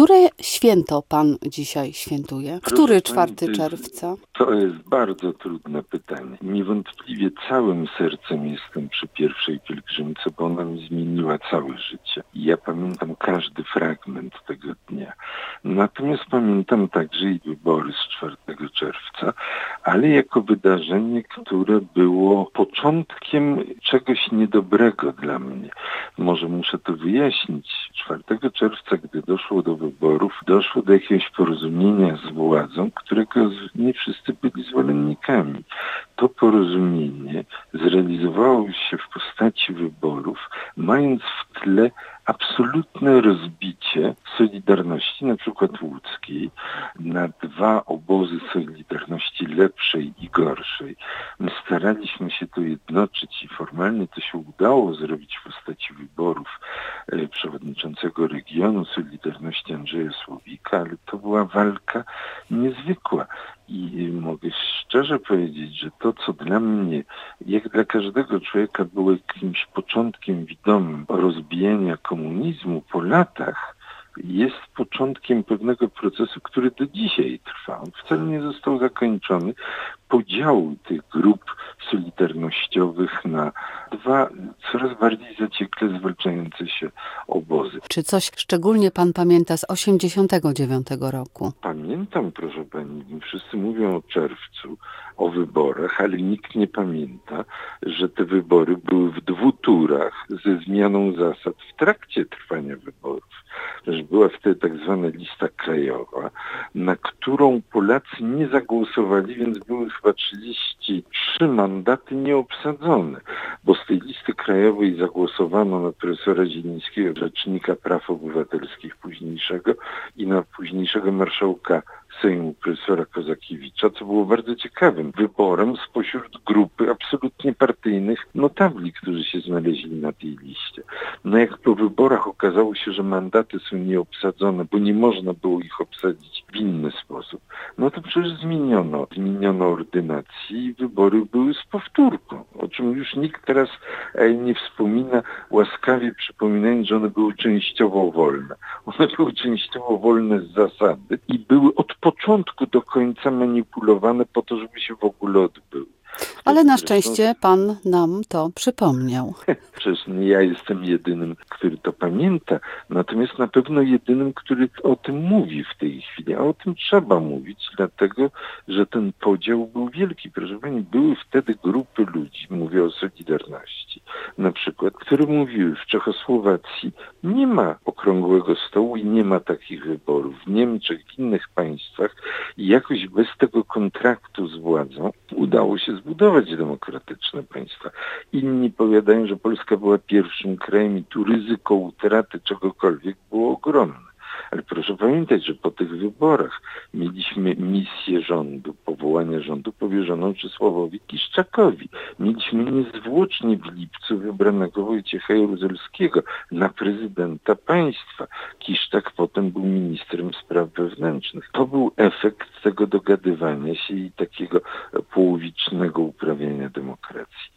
Które święto pan dzisiaj świętuje? Który 4 czerwca? To jest bardzo trudne pytanie. Niewątpliwie całym sercem jestem przy pierwszej pielgrzymce, bo ona mi zmieniła całe życie. I ja pamiętam każdy fragment tego dnia. Natomiast pamiętam także i wybory z 4 czerwca, ale jako wydarzenie, które było początkiem czegoś niedobrego dla mnie. Może muszę to wyjaśnić. 4 czerwca, gdy doszło do wyborów, doszło do jakiegoś porozumienia z władzą, którego nie wszyscy byli zwolennikami. To porozumienie zrealizowało się w postaci wyborów, mając w tle absolutne rozbicie Solidarności, na przykład łódzkiej, na 2 obozy Solidarności, lepszej i gorszej. My staraliśmy się to jednoczyć i formalnie to się udało zrobić w postaci wyborów przewodniczącego regionu Solidarności Andrzeja Słowika, ale to była walka niezwykła. I mogę szczerze powiedzieć, że to, co dla mnie, jak dla każdego człowieka, było jakimś początkiem widomym rozbijania komunizmu po latach, jest początkiem pewnego procesu, który do dzisiaj trwa. On wcale nie został zakończony. Podziału tych grup solidarnościowych na 2 coraz bardziej zaciekle zwalczające się obozy. Czy coś szczególnie pan pamięta z 1989 roku? Pamiętam, proszę pani, wszyscy mówią o czerwcu, o wyborach, ale nikt nie pamięta, że te wybory były w 2 turach ze zmianą zasad w trakcie trwania wyborów. Że była wtedy tak zwana lista krajowa, na którą Polacy nie zagłosowali, więc były chyba 33 mandaty nieobsadzone, bo z tej listy krajowej zagłosowano na profesora Zielińskiego, rzecznika praw obywatelskich późniejszego i na późniejszego marszałka Sejmu profesora Kozakiewicza, co było bardzo ciekawym wyborem spośród grupy absolutnie partyjnych notabli, którzy się znaleźli na tej liście. No jak po wyborach okazało się, że mandaty są nieobsadzone, bo nie można było ich obsadzić w inny sposób, no to przecież zmieniono ordynację i wybory były z powtórką, o czym już nikt teraz nie wspomina, łaskawie przypominając, że one były częściowo wolne. One były częściowo wolne z zasady i były od początku do końca manipulowane po to, żeby się w ogóle odbyły. Ale na szczęście pan nam to przypomniał. Przecież nie ja jestem jedynym, który to pamięta, natomiast na pewno jedynym, który o tym mówi w tej chwili. A o tym trzeba mówić, dlatego, że ten podział był wielki. Proszę pani, były wtedy grupy ludzi, mówię o Solidarności, na przykład, które mówiły, w Czechosłowacji nie ma okrągłego stołu i nie ma takich wyborów. W Niemczech, w innych państwach i jakoś bez tego kontraktu z władzą udało się zbudować demokratyczne państwa. Inni powiadają, że Polska była pierwszym krajem i tu ryzyko utraty czegokolwiek było ogromne. Ale proszę pamiętać, że po tych wyborach mieliśmy misję rządu, powołania rządu powierzoną Czesławowi Kiszczakowi. Mieliśmy niezwłocznie w lipcu wybranego Wojciecha Jaruzelskiego na prezydenta państwa. Kiszczak potem był ministrem spraw wewnętrznych. To był efekt tego dogadywania się i takiego połowicznego uprawiania demokracji.